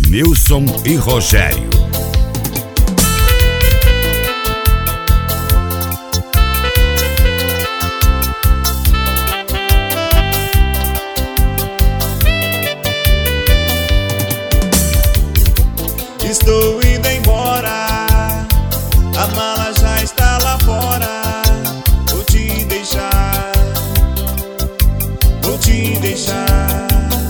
Nilson e Rogério. Estou indo embora, a mala já está lá fora. Vou te deixar, vou te deixar.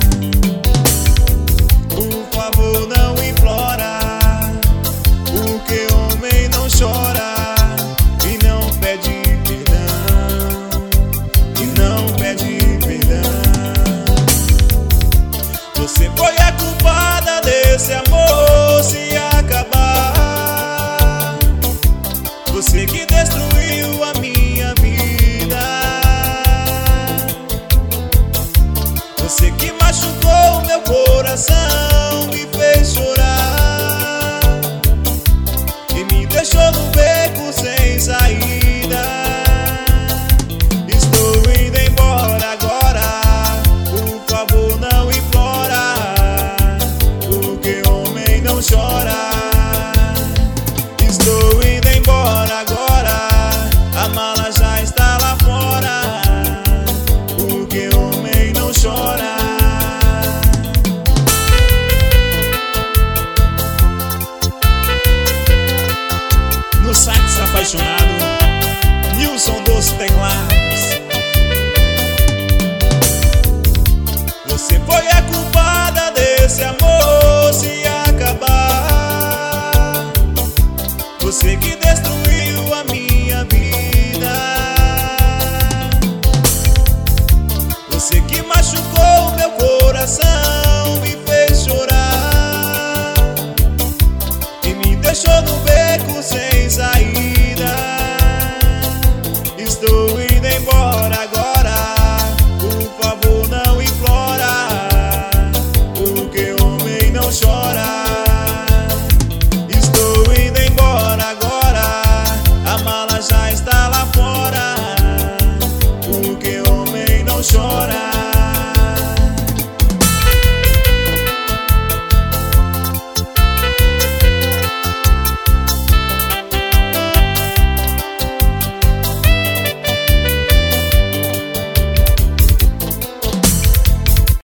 Por favor, não implora, porque homem não chora e não pede perdão, e não pede perdão. Você foi a culpada desse amor se acabar. Você que destruiu a